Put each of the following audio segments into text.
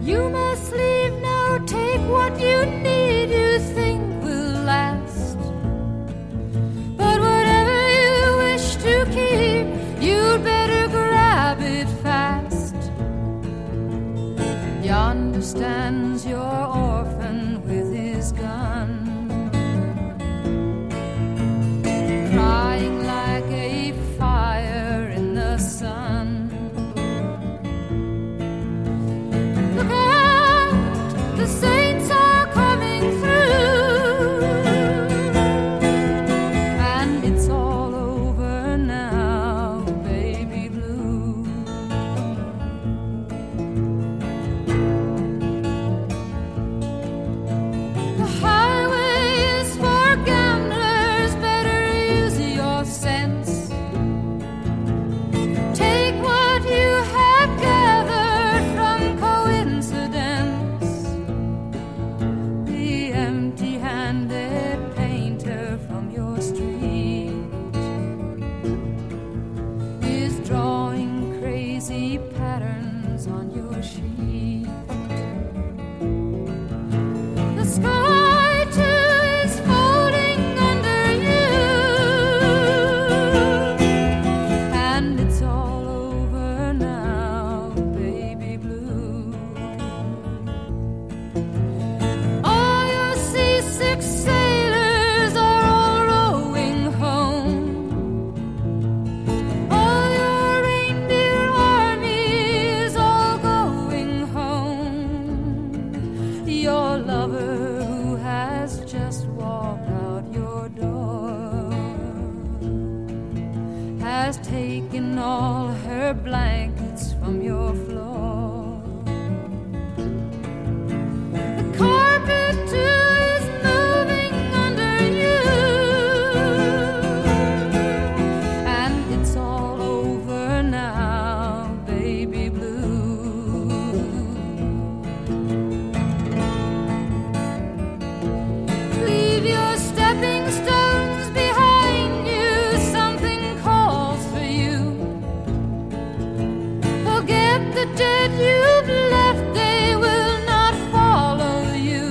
You must leave now, take what you need, you think will last. But whatever you wish to keep, you'd better grab it fast. Yonder stands your orphan with his gun, crying like a fire in the sun. Look out, the saints are coming through, and it's all over now, baby blue. The highway is for gamblers, better use your sense. Take what you have gathered from coincidence. The empty-handed painter from your street is drawing crazy patterns on your sheet. The sky too is folding under you, and it's all over now, baby blue. All your seasick sailors are all rowing home. All your reindeer army is all going home. Your lover who has just walked out your door has taken all her blankets from your floor. The carpet too is moving under you, and it's all over now, baby blue. Leave your stepping stones behind you, something calls for you. Forget the dead you've left, they will not follow you.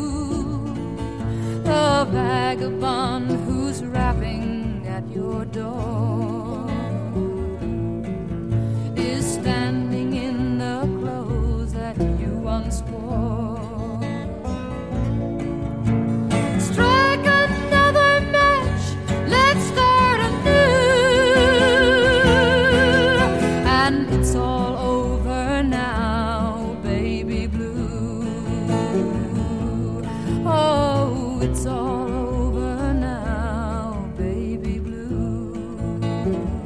The vagabond who's rapping at your door is standing in the clothes that you once wore. Strike another match, let's start anew, and it's all over now, baby blue. Oh, it's all over now, baby blue.